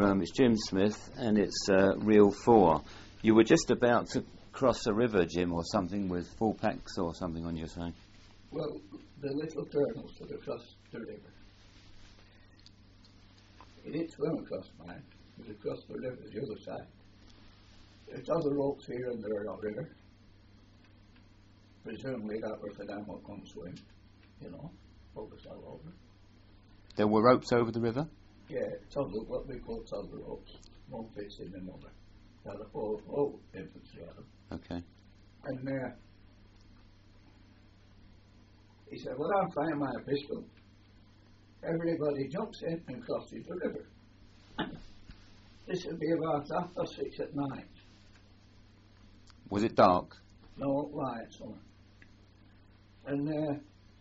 it's Jim Smith, and it's Reel 4. You were just about to cross a river, Jim, or something, with 4 packs or something on your side. Well, the little turtles that across the river. He didn't swim across mine. He was across the river, the other side. There's other ropes here and there on the river. Presumably that were for them who come swim, hold us all over. There were ropes over the river? Yeah, toddler, what we call toddler ropes. One fits in another. They're all infantry on them. Okay. And he said, well, I'm finding my pistol. Everybody jumps in and crosses the river. This would be about 6:30 at night. Was it dark? No lights on. And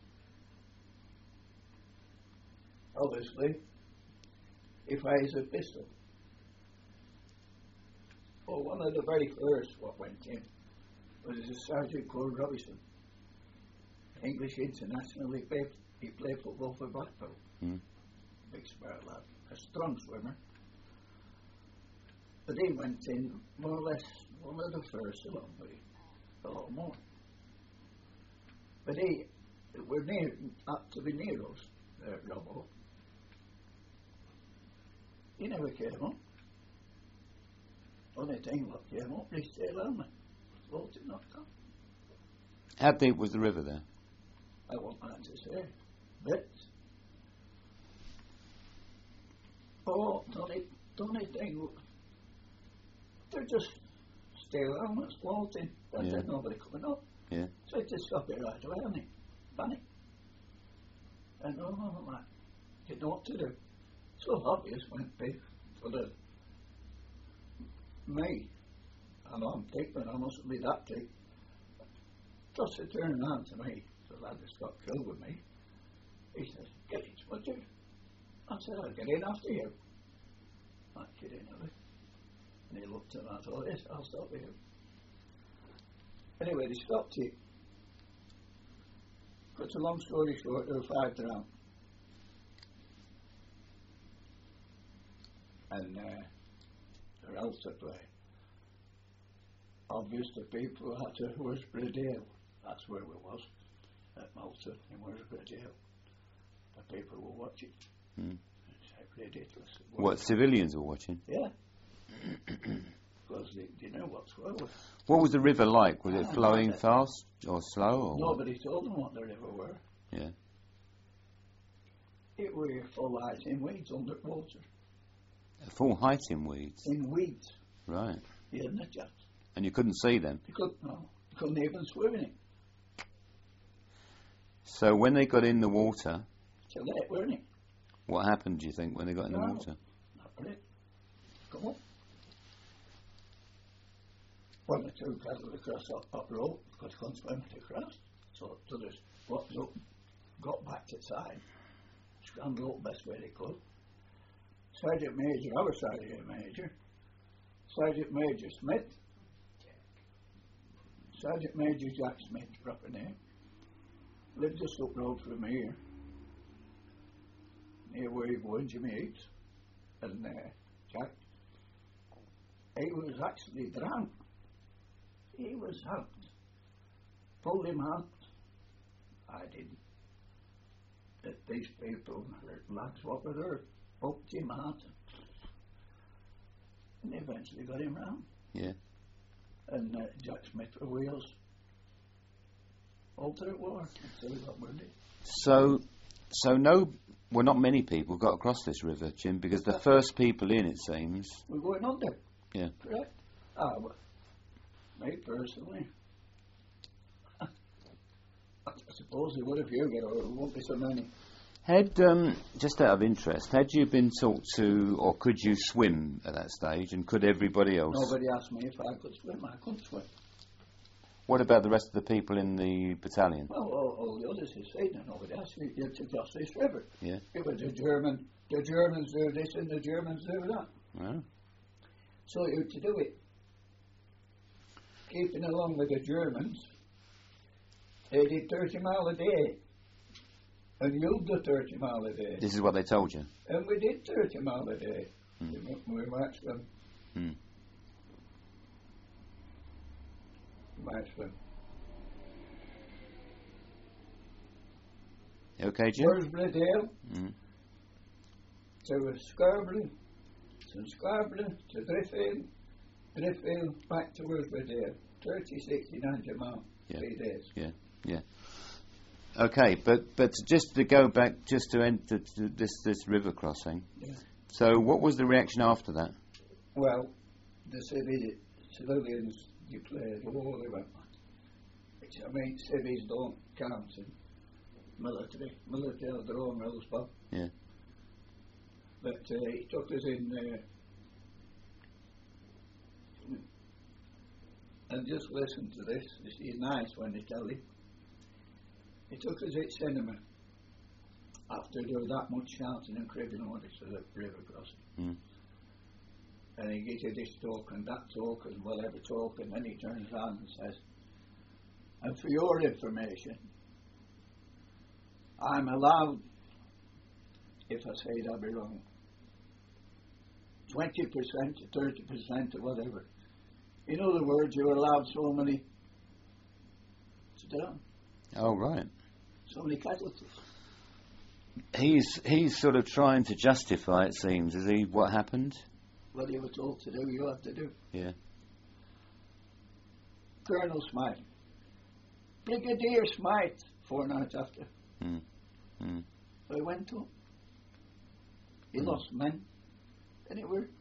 obviously, he fires a pistol. Well, one of the very first what went in was a sergeant called Robinson. English international, he played football for Blackpool. Big smart lad, a strong swimmer. But he went in more or less one of the first along with him, a lot more. But we're up to be near us, Robbo. He never came up. Only thing what came up, he stayed on me. Floated knocked off. How deep was the river there? I won't mind to say. But the only thing, they're just still on us floating, but there's nobody coming up. Yeah. So I just stop it right away, and panic. And I didn't know what to do. So obvious went big for the me. And I'm thick, but I mustn't be that thick. Just to turn around to me, the lad that's got killed with me. He says, get in, would you? I said, I'll get in after you. I get in of it. And he looked at me and I thought, yes, I'll stop with you. Anyway, they stopped it. Cut a long story short, there were 5 drowned. And they're out to play. Obviously, the people had to Worsbridale. That's where we was, at Malta in Worsbridale. The people were watching. It's ridiculous. What, civilians were watching? Yeah. Because they know what's what. What was the river like? Was it flowing fast or slow? Or nobody told them what the river were. Yeah. It were full height in weeds underwater. Full height in weeds? In weeds. Right. You hadn't a chance. And you couldn't see them? You couldn't even swim in it. So when they got in the water... Too late, weren't it? What happened, do you think, when they got in the water? Not really. Come on. One or two paddled across up rope, because they couldn't swim across. So others walked up, got back to the side, scrambled up best way they could. Sergeant Major, our Sergeant Major, Sergeant Major Smith, Sergeant Major Jack Smith, proper name, lived just up road from here, near where he was, Jimmy Heaps, and Jack. He was actually drowned. He was out. Pulled him out. I didn't. But these people, lads, what were there, poked him out, and eventually got him round. Yeah. And Jack Smith for wheels. All through war until he got wounded. So not many people got across this river, Jim, because the first people in, it seems... We weren't under. Yeah. Correct? Well, me personally, I suppose they would have you, but there won't be so many. Had, just out of interest, had you been taught to, or could you swim at that stage, and could everybody else? Nobody asked me if I could swim. I couldn't swim. What about the rest of the people in the battalion? Well, all the others had said that nobody asked me to cross this river. Yeah. It was the Germans do this and the Germans do that. Oh. So you had to do it. Keeping along with the Germans, they did 30 miles a day. And you do 30 miles a day. This is what they told you? And we did 30 miles a day. We marched them. Mm. Marched them. You okay, Jim? Worsbridge Dale Mm. to Scarborough, from Scarborough to Driffield, Driffield back to Worsbridge Dale. 30, 60, 90 miles, Yeah. 3 days. Yeah. Okay, but just to go back, just to end this river crossing. Yeah. So, what was the reaction after that? Well, the civilians declared, oh, they went, which I mean, civvies don't count in military have their own rules, Bob. Yeah. But he took us in and just listen to this. This is nice when they tell you. He took us at cinema after there was that much shouting and cribbing orders for the river crossing. Mm. And he gives you this token, that token, whatever token, then he turns around and says, and for your information, I'm allowed, if I say it I'll be wrong, 20% to 30% or whatever. In other words, you're allowed so many to down, Oh, right. so many casualties. He's sort of trying to justify, it seems, is he, what happened? What you were told to do, you have to do. Yeah. Colonel Smythe. Brigadier Smythe, 4 nights after. Mm. Mm. So I went to him. He lost men. And it was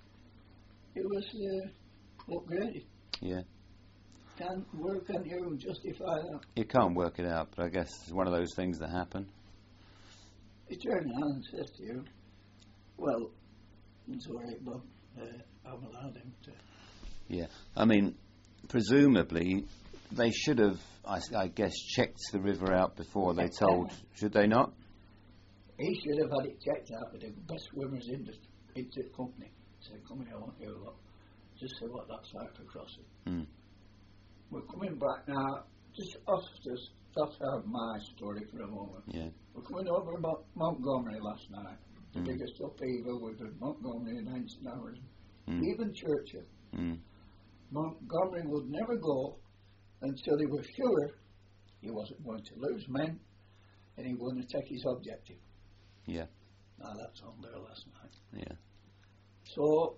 upgraded. Yeah. Can you justify that? You can't work it out, but I guess it's one of those things that happen. He turned around and said to you, well, it's all right, Bob. I've allowed him to. Yeah. I mean, presumably, they should have, I guess, checked the river out before they told. Should they not? He should have had it checked out with the best swimmers in the company. Said, come here, I want you lot. Just see what that's like for crossing. Mm. We're coming back now, just off out my story for a moment. Yeah. We're coming over about Montgomery last night. The Mm. biggest upheaval was in Montgomery in 19 hours. Mm. Even Churchill. Mm. Montgomery would never go until he was sure he wasn't going to lose men and he was going to take his objective. Yeah. Now that's on there last night. Yeah. So,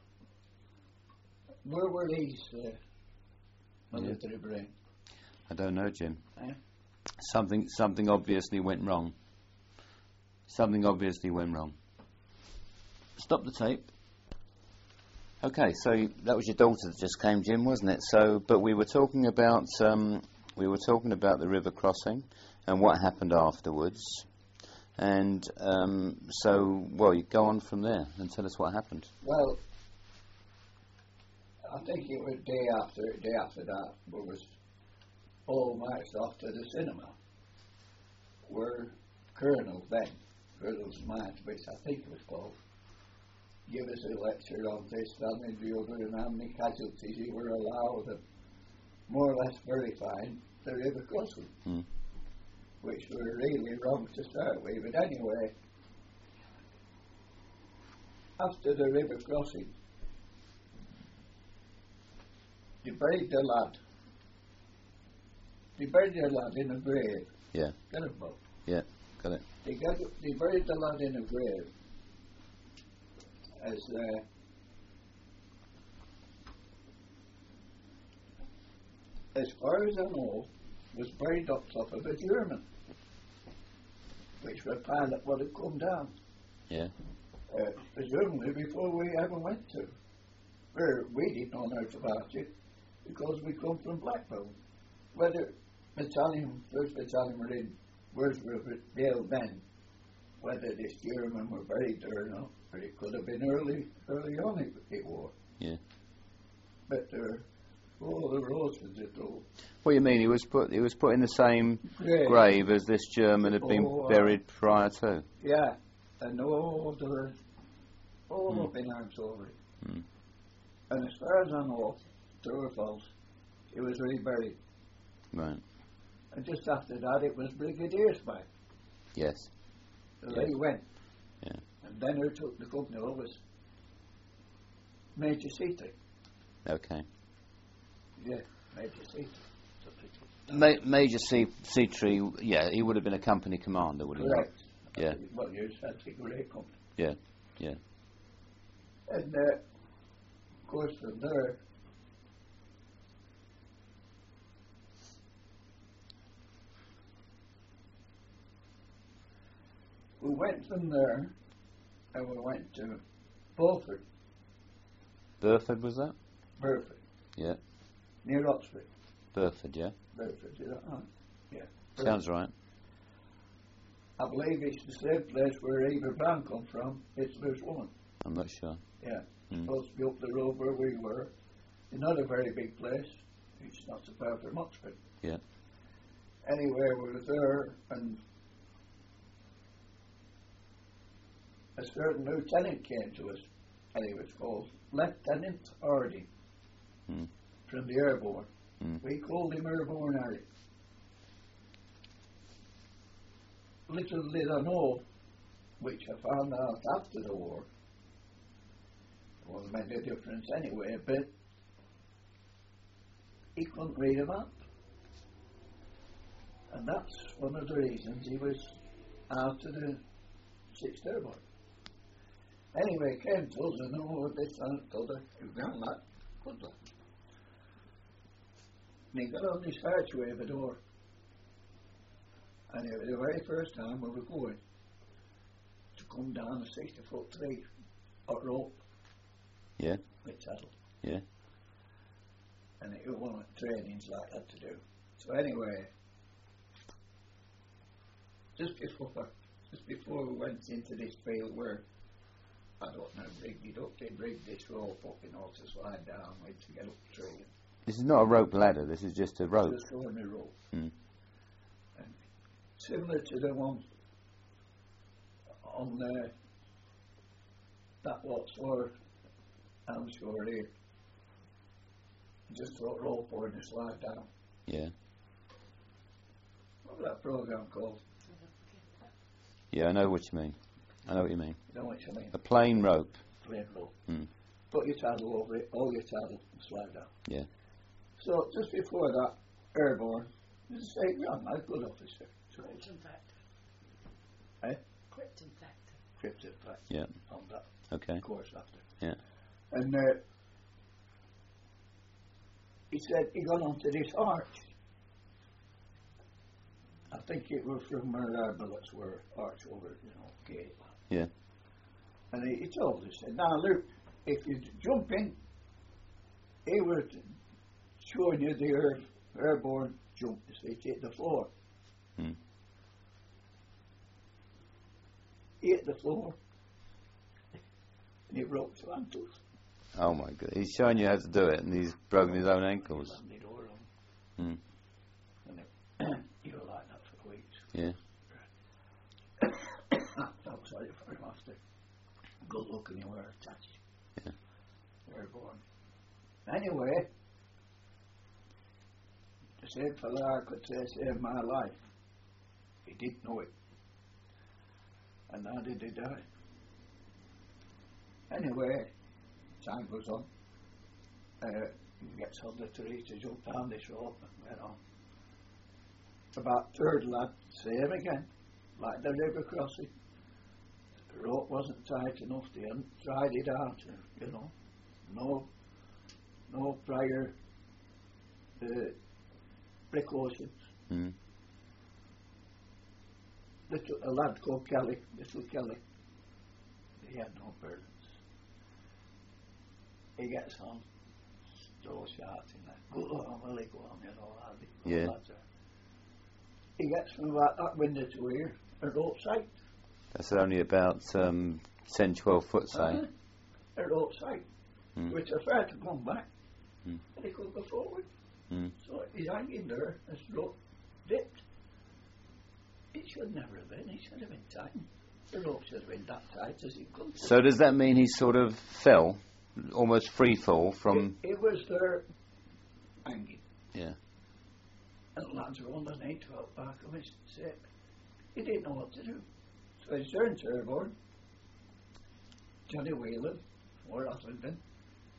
where were these military brain? I don't know, Jim. Eh? Something obviously went wrong. Something obviously went wrong. Stop the tape. Okay, so that was your daughter that just came, Jim, wasn't it? So, but we were talking about the river crossing and what happened afterwards. And you go on from there and tell us what happened. Well, I think it was day after that, we was all marched off to the cinema, where Colonel Smythe, which I think it was called, give us a lecture on this, that and the other, and how many casualties you were allowed, and more or less verifying the river crossing, which were really wrong to start with. But anyway, after the river crossing, they buried the lad. They buried the lad in a grave. Yeah. Got it, Bob? Yeah, got it. They buried the lad in a grave as far as I know, was buried up top of a German, which the pilot would have come down. Yeah. Presumably before we ever went to. We didn't know much about it because we come from Blackpool. Whether first battalion were in Worsbridge Dale then, whether this German were buried there or not, but it could have been early on it was. Yeah. But the roads was just all. What do you mean? He was put in the same grave as this German had been buried prior to? Yeah, and all up in arms over it. Mm. And as far as I know, true or false, he was reburied. Right. And just after that, it was Brigadier Smythe. Yes. So they went. Yeah. And then who took the company over was Major Seatree. Okay. Yeah, Major Seatree. Major Seatree, yeah, he would have been a company commander, would he not? Correct. Yeah. Well, you said great company. Yeah, yeah. And, of course, from there, we went from there and we went to Beaufort. Burford was that? Burford. Yeah. Near Oxford. Burford, yeah. Burford, is that right? Yeah. Sounds right. I believe it's the same place where Eva Brown come from, Hitler's woman. I'm not sure. Yeah. Mm. Supposed to be up the road where we were. Not a very big place. It's not so far from Oxford. Yeah. Anyway, we were there, and a certain lieutenant came to us, and he was called Lieutenant Hardy Mm. from the Airborne. Mm. We called him Airborne Harry. Little did I know, which I found out after the war, it wasn't made a difference anyway, but he couldn't read a map. And that's one of the reasons he was out of the 6th Airborne. Anyway, he came to us and what this and that, told her, you got that, good luck. And he got on this archway of the door. And it was the very first time we were going to come down a 60-foot tree or rope. Yeah. With saddle. Yeah. And it was one of the trainings like that to do. So anyway, just before we went into this field where I don't know, rigged it up, they rigged this rope up, to slide down with to get up the tree. This is not a rope ladder, this is just a rope. Just throwing a rope. Mm. And similar to the one on that what's for I'm sure here. Just throw a rope over and slide down. Yeah. What was that program called? Yeah, I know what you mean. I know what you mean. You know what I mean? A plain rope. Plain rope. Mm. Put your saddle over it, all your saddle, and slide down. Yeah. So just before that, Airborne, this is St. John, a good officer. Krypton Factor. Eh? Krypton Factor. Krypton Factor. Yeah. On that Okay. course after. Yeah. And he said he got onto this arch. I think it was from where our bullets were, arch over, gate. Yeah. And he told us, said, now look, if you jump in, he was showing you the airborne jump, so he hit the floor. Mm. He hit the floor, and he broke his ankles. Oh my God. He's showing you how to do it and he's broken his own ankles. Slammed the door on. Mm. And he was like that for weeks. Yeah. I was sorry for him after. Good looking you were attached. Yeah. Airborne. Anyway, the same fella I could say saved my life. He didn't know it. And how did he die? Anyway, time goes on. He gets on the tree to jump down this rope and went on. About third lad, same again, like the river crossing. The rope wasn't tight enough, they hadn't tried it out, no prior precautions. Mm. A lad called Kelly, little Kelly, he had no burdens. He gets on, still shouting, go on, Willie, go on, laddie. Yeah. He gets from about that window to here, a rope sight. That's only about 10, 12 foot, say. A rope sight, which I tried to come back, Mm. and he couldn't go forward. Mm. So he's hanging there, as the rope dipped. It should never have been, it should have been tight. The rope should have been that tight as he could. So does that mean he sort of fell, almost free fall from... He was there, hanging. Yeah. And the lads were underneath, out back of his sick. He didn't know what to do. So he turned to Airborne, Johnny Whelan, from Where Oslington,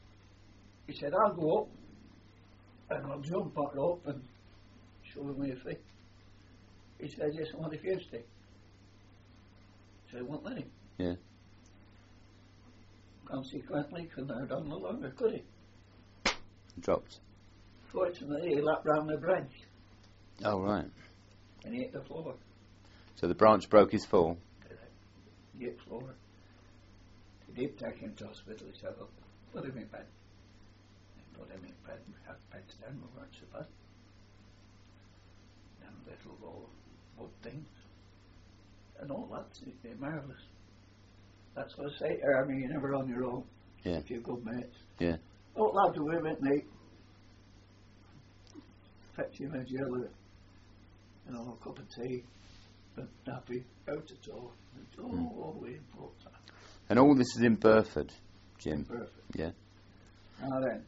He said, I'll go up and I'll jump on rope and show him my feet. He said, yes, I want a few stick. So I won't let him. Yeah. Consequently, couldn't have done no longer, could he? Dropped. Fortunately, he lapped round the branch Oh, right. and he hit the floor. So the branch broke his fall. He hit the floor. They did take him to hospital. He said, well, put him in bed. They put him in bed. We had beds then, we weren't so bad. Them little old wood things. And all that, they're marvellous. That's what I say, Army, you're never on your own. Yeah. If you're good mates. Yeah. Oh, lad, do we went mate. Fetch him a jelly, a cup of tea, and nappy, out the door. Oh, we brought that. And all this is in Burford, Jim. Perfect. Yeah. Now then,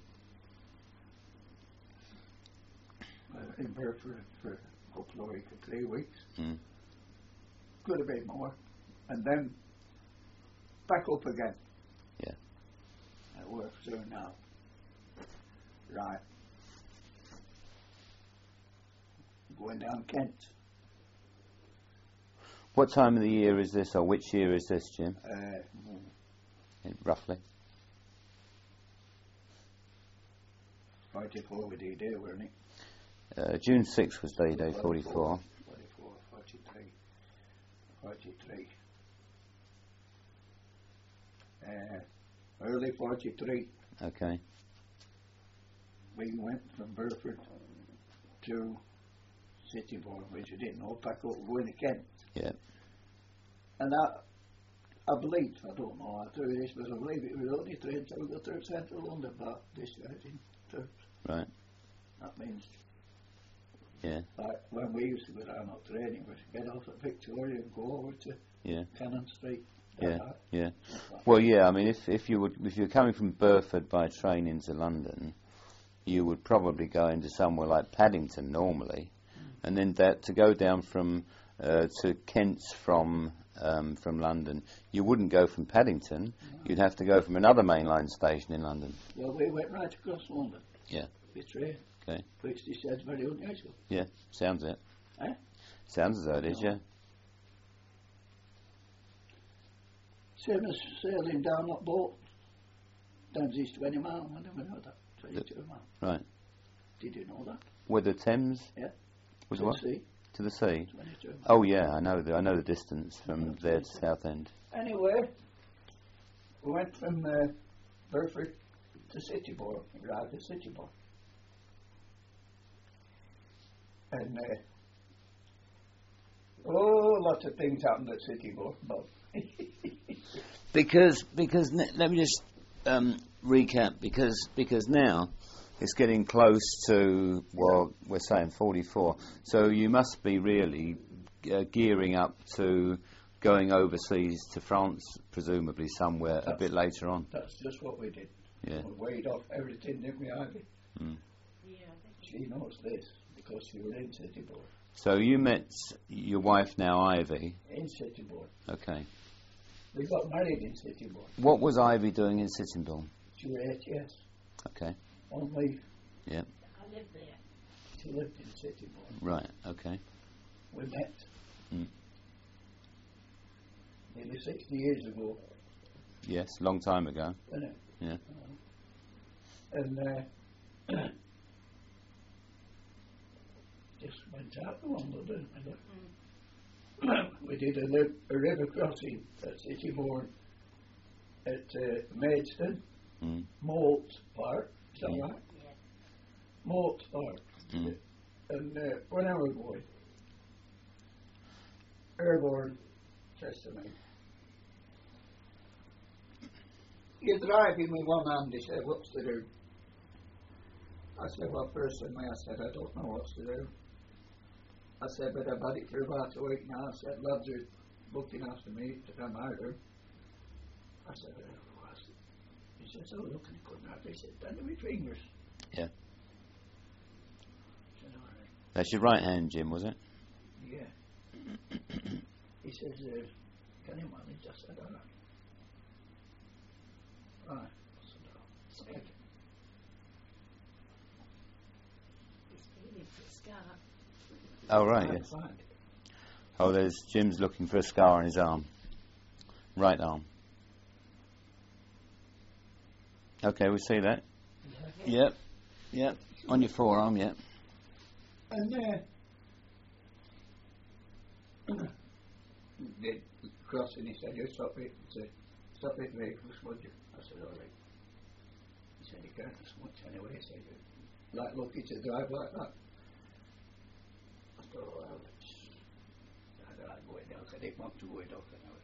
in Burford for a couple of weeks, 3 weeks. Mm. Could have been more. And then back up again. Yeah. At work soon now. Right. Going down Kent. What time of the year is this, or which year is this, Jim? Roughly. 44 with D-Day, weren't it? June 6th was D-Day, 44. 44, 43. 43. Early 43. Okay. We went from Burford to Sittingbourne, which we didn't know, back up going to Kent. Yeah. And I believe, I don't know how to do this, but I believe it was only train till the third central London, but this side in third. Right. That means, Yeah. like when we used to go down on training, we'd get off at Victoria and go over to Yeah. Cannon Street. Yeah. Yeah. Well, yeah. I mean, if you're coming from Burford by train into London, you would probably go into somewhere like Paddington normally, and then that to go down from to Kent from London, you wouldn't go from Paddington. No. You'd have to go from another mainline station in London. Well, we went right across London. Yeah. The train. Okay. Which they said is very unusual. Yeah. Sounds it. Eh? Sounds as though it is. Yeah. Same as sailing down that boat. Dempsey's 20 miles, I never know that. 22 miles. Right. Did you know that? With the Thames. Yeah. Was To what? the sea, To the sea. 22 miles. Oh yeah, I know the distance from there to Southend. Anyway, we went from Burford to Sittingbourne. We arrived at Sittingbourne. And, lots of things happened at Sittingbourne. But Because let me just recap because now it's getting close to, well, we're saying 44, so you must be really gearing up to going overseas to France, presumably somewhere a bit later on. that's just what we did. Yeah. We weighed off everything, didn't we, Ivy? Mm. Yeah, I think She knows this because she was in Sittingbourne. So you met your wife now, Ivy. In Sittingbourne. Okay. We got married in Sittingbourne. What was Ivy doing in Sittingbourne? She was HS. Okay. On leave. Yeah. I lived there. She lived in Sittingbourne. Right. Okay. We met Mm. nearly 60 years ago, Yes. Long time ago. wasn't it? Yeah. And just went out to London, didn't we? We did a river crossing at Sittingbourne, at Maidstone, Mm. Moult Park, is that Yeah. right? Yeah. Moult Park. Mm. And when I was boy, Airborne says to me, "You're driving with one hand," he said, "what's to do?" I said, "Well, personally," I said, "I don't know what's to do." I said, "But I've had it for about a week now." I said, "Lads are looking after me to come out of." I said, "What's it?" He says, "Oh, look, and he couldn't have." He said, "Bend my fingers." Yeah. I said, "All right." That's your right hand, Jim, was it? Yeah. He says, "Can you manage?" I said, "All right." Right. I said, "Oh, okay." scar. Oh, right, Can't yes. find it. Oh, there's Jim's looking for a scar on his arm. Right arm. Okay, we see that. Yep, yep. On your forearm, yep. And the crossing, he said, you stop it. He said, stop it, vehicles, would you? I said, all right. He said, you can't have much anyway. He said, you like lucky to drive like that. I thought, well, I'd go in there. I didn't want to go in there anyway.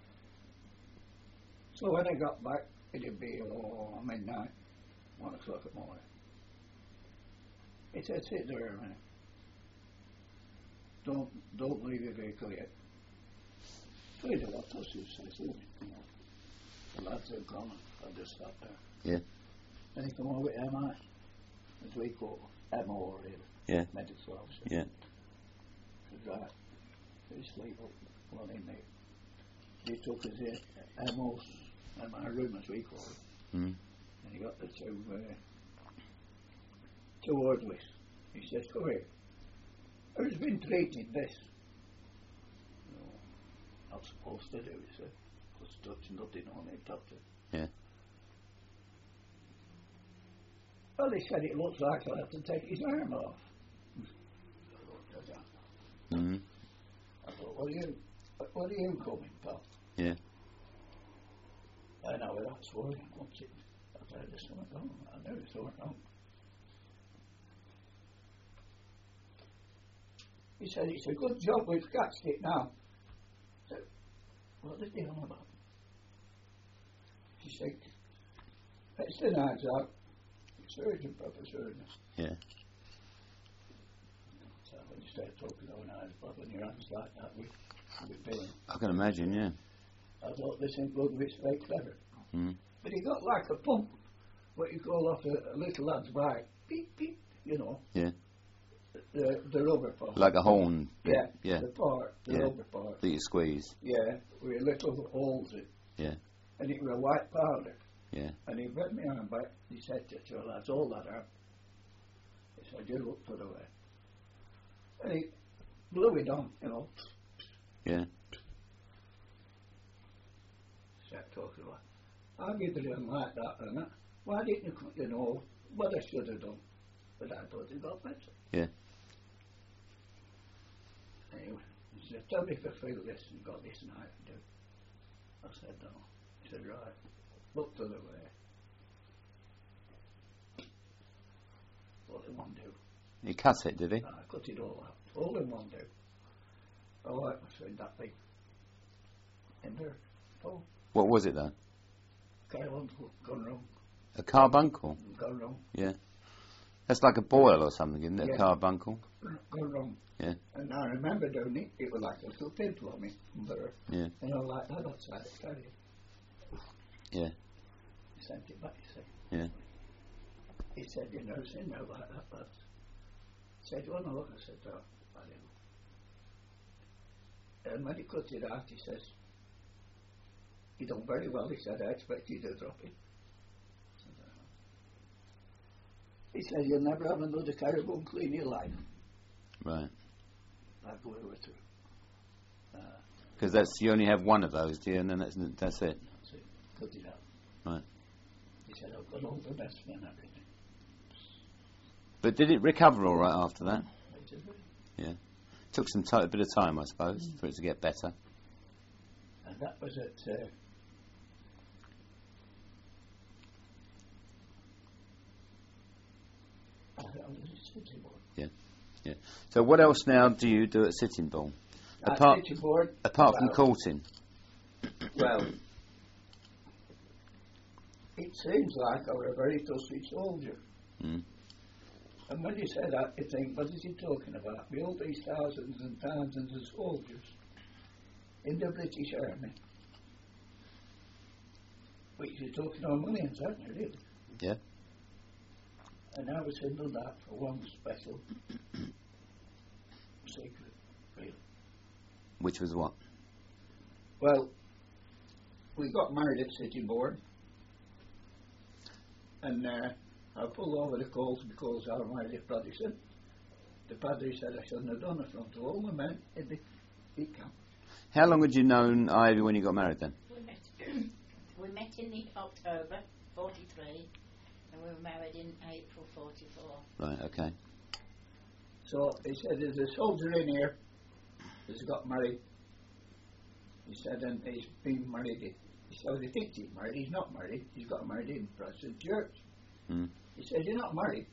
So when I got back, it'd be midnight, 1 o'clock in the morning. He said, sit there a minute. Don't leave your vehicle yet. So he did what else he says, you know. The lads are gone, I just sat there. Yeah. Then he come over with MI, as we call it, MO really, Yeah. medical officer. Yeah. He said, right, he sleep up, well in there. He took his MO's, MI room as we call it, Mm. and he got the two orderlies. He says, come here. Who's been treating this? No, not supposed to do, he said. Because touch nothing on it, doctor. Yeah. Well, he said it looks like I'll have to take his arm off. Mm. I thought, what are you coming, pal? Yeah. I know that's worrying, wasn't it? I thought there's something wrong. I knew there's something wrong. He said, it's a good job we've catched it now. I said, what is he on about? He said, it's the knives out. Surgeon, proper surgeon. Yeah. So when you start talking about knives, popping your hands like that, we pain. I can imagine, yeah. I thought this ain't going to be very clever. Mm. But he got like a pump, what you call off a little lad's bike. Beep, beep, you know. Yeah. The rubber part. Like a horn. Yeah. Yeah. The part, the Yeah. rubber part. That you squeeze. Yeah, with little holes in. Yeah. And it was a white powder. Yeah. And he read me arm back. He said to the lads, hold that arm. He said, you look for the way. And he blew it on, you know. Yeah. Sat talking about, I didn't like that and that. Why didn't you know what I should have done? But I thought it got better. Yeah. Anyway, he said, tell me if I feel this and got this knife to do. I said, no. He said, right. Look to the way. All in one do. He cut it, did he? I cut it all out. All in one do. I like my friend that big. In there. Oh, What was it, though? Carol's gone wrong. A carbuncle? Gone wrong. Yeah. That's like a boil or something, isn't it? Yeah. A carbuncle? Gone wrong. Yeah. And I remember doing it. It was like a little pimple on me. There. Yeah. And I was like that outside it. Carried it. Yeah. He sent it back. He said, Yeah. he said, you know, seen no like that, but he said, you want to look? I said, oh, I didn't. And when he cut it out, he says, you done very well. He said, I expect you to drop it. I said, "Oh." He said, you'll never have another caribou clean your life. Right. I'll go over to Because that's you only have one of those, do you? And then that's it. that's it. Cut it out. Right. He said, I've got all the best and everything. But did it recover all right after that? I said, "Well," Yeah. Took some a bit of time, I suppose, for it to get better. and that was at I was at City Board. Yeah. So what else now do you do at Sitting Bull? At Apart City Board, from well, courting? well, it seems like I was a very trusty soldier. Mm. And when you say that, you think, what is he talking about? All these thousands and thousands of soldiers in the British Army. Which you're talking on millions, aren't you, really? Yeah. And I was in that for one special secret, really. Which was what? Well, we got married at City Board, and I pulled over the coals because I was married at Bradison, the padre said I shouldn't have done it from to all the men in the camp. How long had you known Ivy when you got married then? We met in the October 43 and we were married in April 44. Right, okay. So he said, there's a soldier in here that's got married. He said, and he's been married. He said, he thinks he's married. He's not married. He's got married in Protestant church. Mm. He said, you're not married.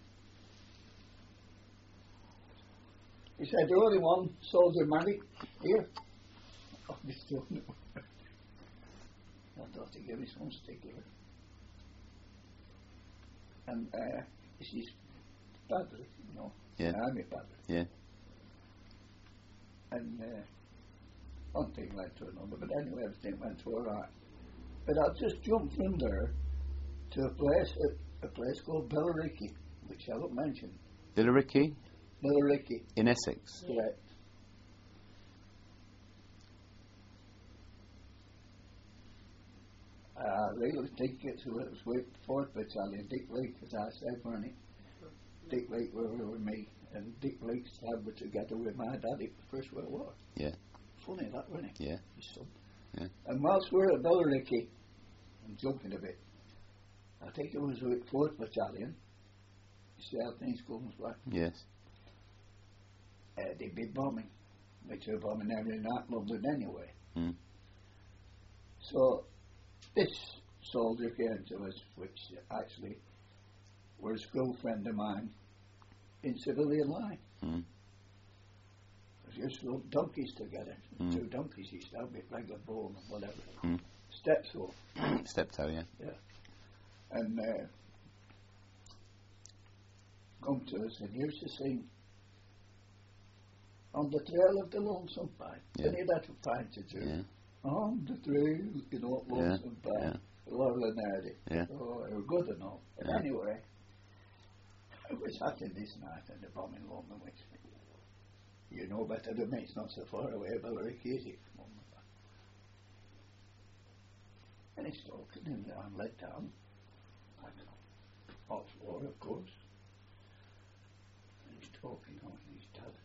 He said, the only one soldier married here. Oh, this don't know. I thought he gave me some stick here. And this is padre, you know. Yeah. I'm a padre. Yeah. And one thing led to another, but anyway, everything went all right. But I just jumped from there to a place called Billericay, which I haven't mentioned. Billericay? Billericay. In Essex? Correct. I really think it was with 4th Battalion, Dick Lake, as I said, weren't it? Dick Lake were with me, and Dick Lake's dad were together with my daddy for the First World War. Yeah. Funny that, wasn't it? Yeah. His son. Yeah. And whilst we were at Billericay, I'm jumping a bit, I think it was with 4th Battalion, you see how things comes back, Yes. they'd be bombing, which were bombing every night, London anyway. Mm. So, this soldier came to us, which actually was a school friend of mine in civilian life. Mm. We used to rub donkeys together. Mm. 2 donkeys used to have a regular bone or whatever. Mm. Steps up. Steptoe, yeah. And come to us and used to sing On the Trail of the Lonesome Pine. Yeah. And he'd had a pine to do. Yeah. On the trail, you know, Lonesome Pine. Yeah. Laurel and Hardy. Yeah. Oh, they were good and all. But Yeah. anyway, it was happening this night and the bomb in London, which you know better than me, it's not so far away, Billericay, is it? And he's talking and I'm let down. I don't know. Off floor, of course. And he's talking on and he's telling.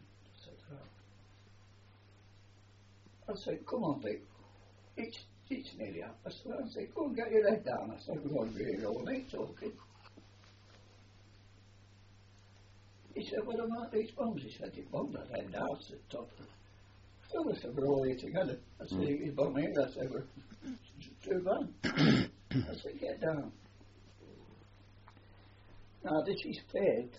I said, come on, Dick. It's nearly up. I said, go and get your head down. I said, we're going to be here all night talking. He said, what about these bombs? He said, you bombed that head down to the top of it. So I said, we're all here together. I said, you bomb here? I said, we're too bad. I said, get down. Now, this is faith,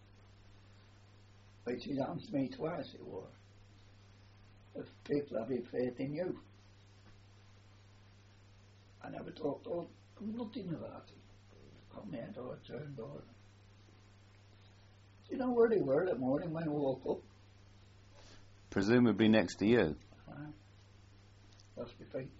which is happened to me twice it war. Of people having faith in you. I never talked nothing about it. Come here, door, turn door. Do you know where they were that morning when I woke up? Presumably next to you. Must be fine.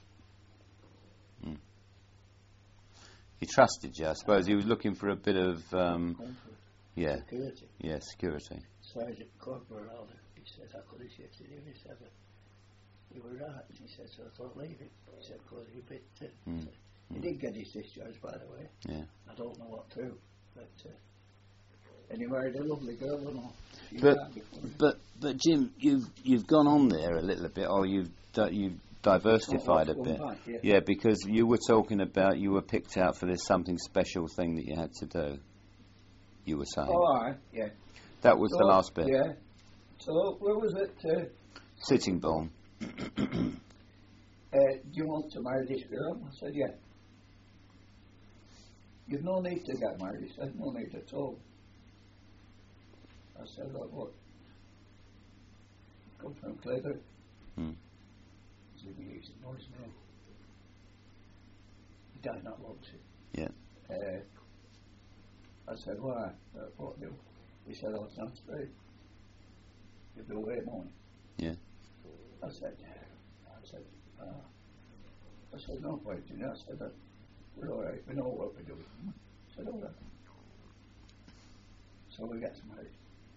He trusted you, I suppose. He was looking for a bit of, Comfort. yeah, Security. yeah, security. Sergeant Corporal Alder, he said, I could have shifted him. He said, you were right. He said, so I thought, leave it. He said, because he bit. He did get his discharge, by the way. Yeah. I don't know what to. But and he married a lovely girl and all. But Jim, you've gone on there a little bit, or you've diversified a bit. Back, Yeah, because you were talking about you were picked out for this something special thing that you had to do. You were saying. Oh, aye, yeah. That was the last bit. Yeah. So, where was it? Sittingbourne. Do you want to marry this girl? I said, yeah. You've no need to get married. He said, no need at all. I said, well, what? Come from Clever. He said, he used to know his name. He died not long since. Yeah. I said, why? What do? He said, oh, it's not straight. You'll be away morning. Yeah. I said, no point in that. I said, we're all right. We know what we're doing. I said, all right. So we got married.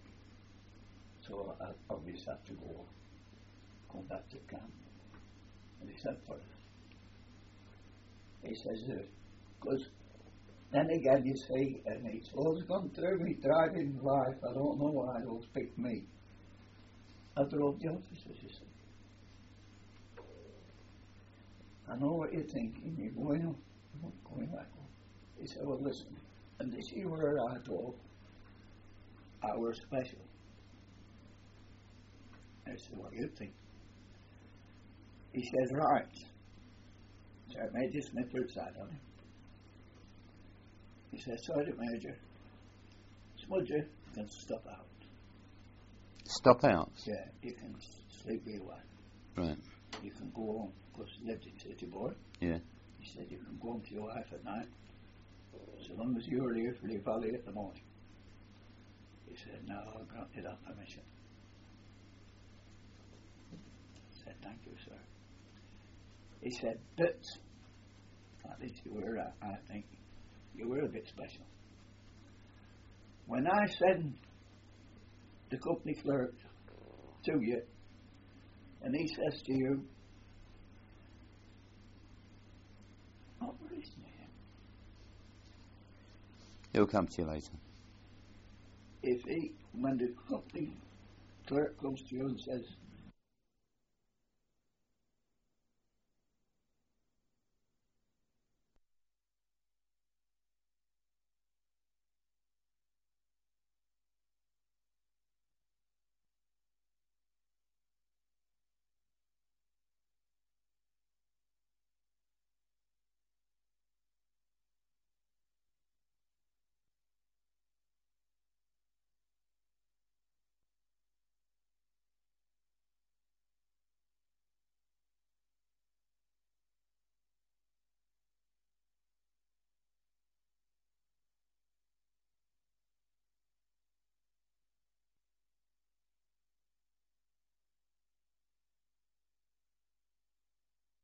So I obviously have to come back to camp. And he said for us. He says, because Then again, you see, and it's always gone through me driving life. I don't know why it always picked me. I drove the officers, you see. I know what you're thinking. You're going on. I'm not going back home. He said, well, listen, and this is where I drove. I were special. I said, what do you think? He says, right. Sergeant Major Smith outside on him. He says, Sergeant Major, Smudger can stop out. Stop out? Yeah, you can sleep where you want. Right. You can go home, because he lived in City Boy. Yeah. He said, you can go home to your wife at night, so long as you're here for the valley at the morning. He said, no, I'll grant you that permission. I said, thank you, sir. He said, but, at least you were, I think, you were a bit special. When I send the company clerk to you, and he says to you, what was his name? He'll come to you later. When the company clerk comes to you and says,